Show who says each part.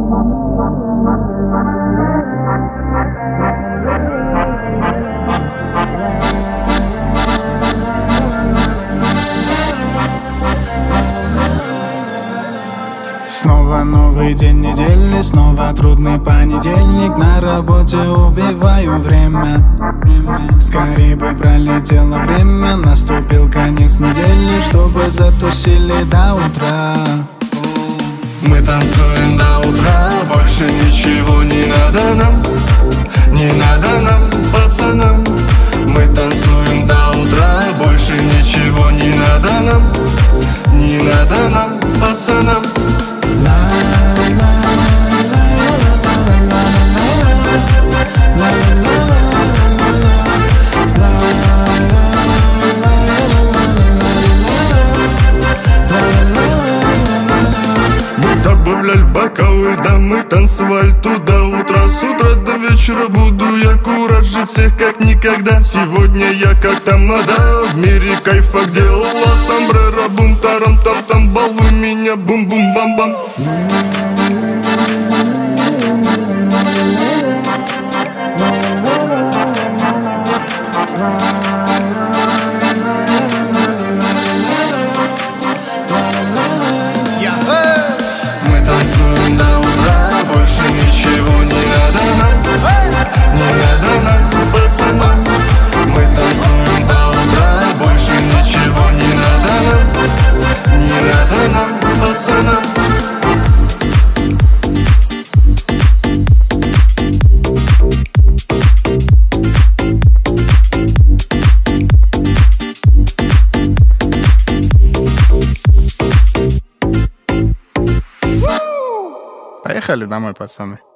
Speaker 1: Снова новый день недели, снова трудный понедельник. На работе убиваю время. Скорее бы пролетело время, наступил конец недели, чтобы затусили до утра.
Speaker 2: Мы танцуем до утра, больше ничего не надо нам. Не надо нам, пацанам. Мы танцуем до утра, больше ничего не надо нам. Не надо нам, пацанам. Добавляли в бокалы, да мы танцевали туда утра. С утра до вечера буду я куражить всех как никогда. Сегодня я как тамада, в мире кайфа, где ла сомбреро, бум тарам там там, балуй меня, бум бум бам бам. Танцуем до утра, больше ничего не надо нам. Не надо нам, пацанам. Мы танцуем до утра, больше ничего не надо нам. Не надо нам, пацанам.
Speaker 1: Поехали домой, пацаны.